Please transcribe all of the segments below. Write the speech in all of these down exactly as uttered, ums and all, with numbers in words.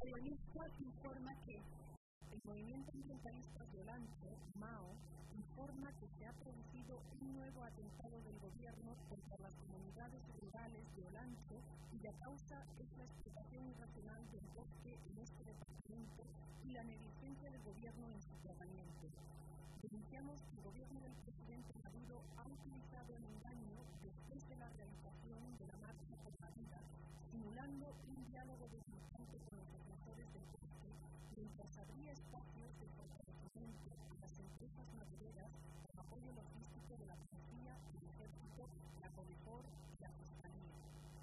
El ministro informa que el movimiento ambientalista violento, MAO, informa que se ha producido un nuevo atentado del gobierno contra las comunidades rurales de Olancho, cuya causa es la explotación irracional del bosque en este departamento y la negligencia del gobierno en su tratamiento. Denunciamos que el gobierno del presidente Maduro ha utilizado el engaño después de la realización de la marcha por la vida, simulando un diálogo desgastante con los defensores del bosque, mientras abría espacios de fortalecimiento de las empresas madureras con apoyo logístico de la policía, el ejército, la Codefor y la fiscalía.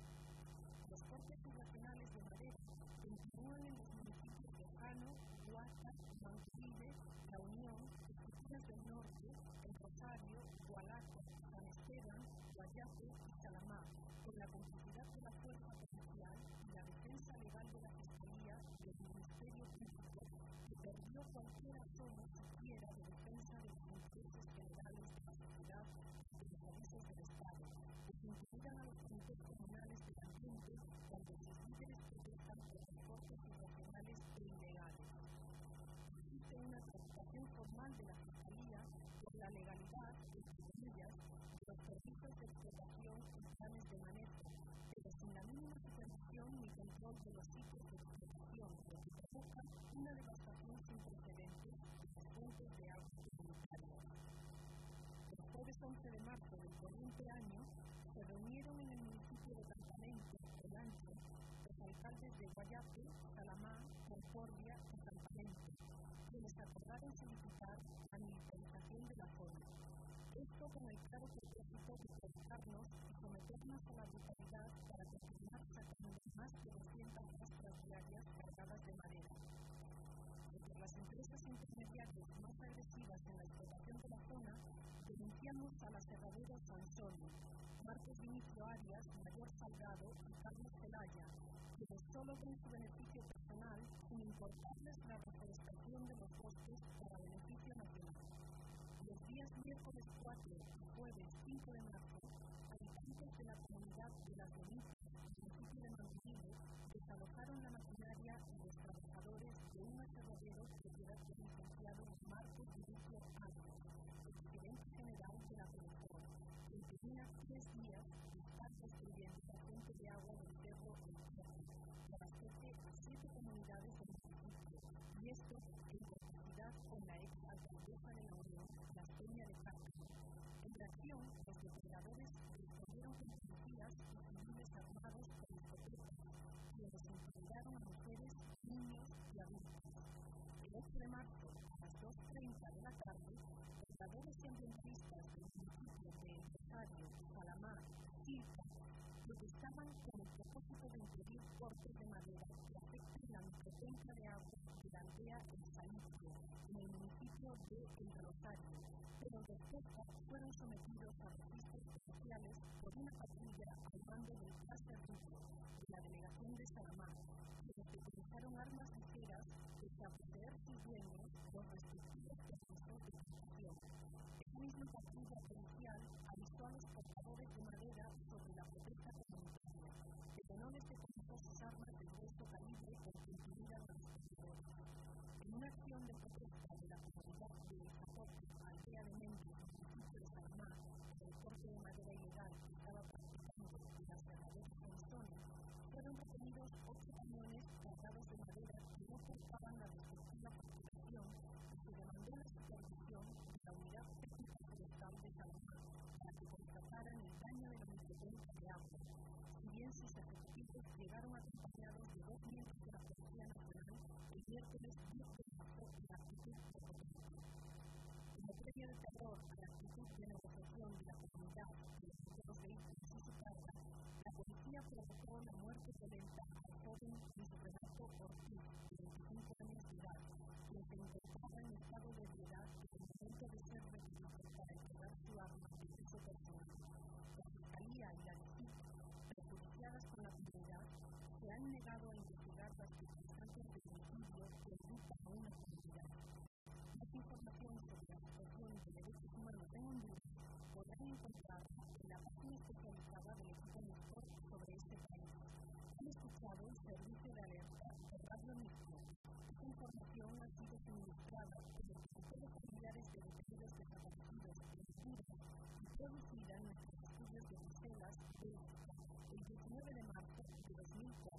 Los cortes irracionales de madera continúan en los municipios de Jano, Huaca, Manquillo, La Unión, Esquinas del Norte, El Rosario, Gualaco, San Esteban, Guayaco y Salamá, con la complicidad de la fuerza policial y la defensa legal de la Fiscalía del Ministerio Público, que perdió cualquier asomo siquiera de defensa de los intereses generales de la sociedad y de los abusos del Estado, que se imputan a los comités comunales del ambiente cuando sus líderes protestan por los cortes irracionales e ilegales. Existe una preocupación formal de la Fiscalía por la legalidad, entre comillas, de los permisos de explotación y planes de manejo, pero sin la mínima supervisión ni control de los sitios de explotación, lo que provoca una devastación sin precedentes de las fuentes de agua comunitarias. El jueves once de marzo del corriente año se reunieron en el municipio de Campamento, Olancho, los alcaldes de Guayaco, Salamá, Concordia y Campamento, quienes acordaron solicitar la militarización de la zona. Esto con el claro propósito de provocarnos y someternos a la brutalidad para continuar sacando más de doscientas muestras diarias cargadas de madera. Entre las empresas intermediarias más agresivas en la explotación de la zona, denunciamos a la Cerradura Sansón, Marcos Vinicio Arias, Mayor Salgado y Carlos Celaya, quienes solo ven su beneficio personal sin importarles la reforestación de los bosques para beneficio nacional. Los días miércoles cuatro y jueves cinco de marzo, habitantes de la comunidad de Las Bonitas, municipio de Manzanillo, desalojaron la maquinaria y los trabajadores de un aserradero propiedad del licenciado Marcos Vinicio Arias, presidente general de la Codefor, quien tenía tres días de estar construyendo la fuente de agua del cerro El Cerro, que abastece a siete comunidades del municipio, y esto en complicidad con la ex alcaldesa de la Unión, la Peña de Castro. En reacción, los depredadores respondieron con policías y civiles armados con escopetas, quienes intimidaron a mujeres, niños y adultos. El ocho de marzo, a las dos treinta de la tarde, pobladores y ambientalistas del municipio de El Rosario, Salamá y Quilca protestaban con el propósito de impedir cortes de madera que afecten la microcuenca de agua de la aldea El Salicio, en el municipio de El Rosario, pero los respuestas fueron sometidos a registros policiales por una patrulla al mando del Plaza Rico de la delegación de Salamá, quienes utilizaron armas ligeras pese a poseer sus dueños los respectivos permisos de construcción. Esta misma patrulla policial avisó a los portadores de madera sobre la protesta comunitaria, pero no les decomisó sus armas de grueso calibre porque impidieran a los portadores. En una acción de protesta de la comunidad de Zapote, aldea de Méndez, municipio de Salamá, por el corte de madera ilegal que estaba practicando en la cerradura Sansón, fueron retenidos ocho camiones cargados de madera que no portaban la respectiva facturación y se demandó la supervisión de la Unidad Técnica Forestal de Salamá para que constataran el daño de la microcuenca de agua, si bien sus efectivos llegaron acompañados de dos miembros de la Policía Nacional el miércoles diez de marzo en la actitud de protesta. Como previa de terror a la actitud de negociación de la comunidad de los futuros vehículos y su carga, la policía provocó la muerte violenta al joven Luis Renato Ortiz, de veinticinco años de edad, quien se encontraba en estado de ebriedad en el momento de ser requerido para entregar su arma de uso personal. La Fiscalía y la D I C, prejuiciadas con la comunidad, se han negado a investigar las circunstancias del homicidio que implican a una comunidad. Más información sobre la situación de derechos humanos en Honduras podrán encontrarla en la página especializada del equipo Mejor sobre este país. Han escuchado el servicio de alerta de Radio Mix. Bélgica, el diecinueve de marzo de dos mil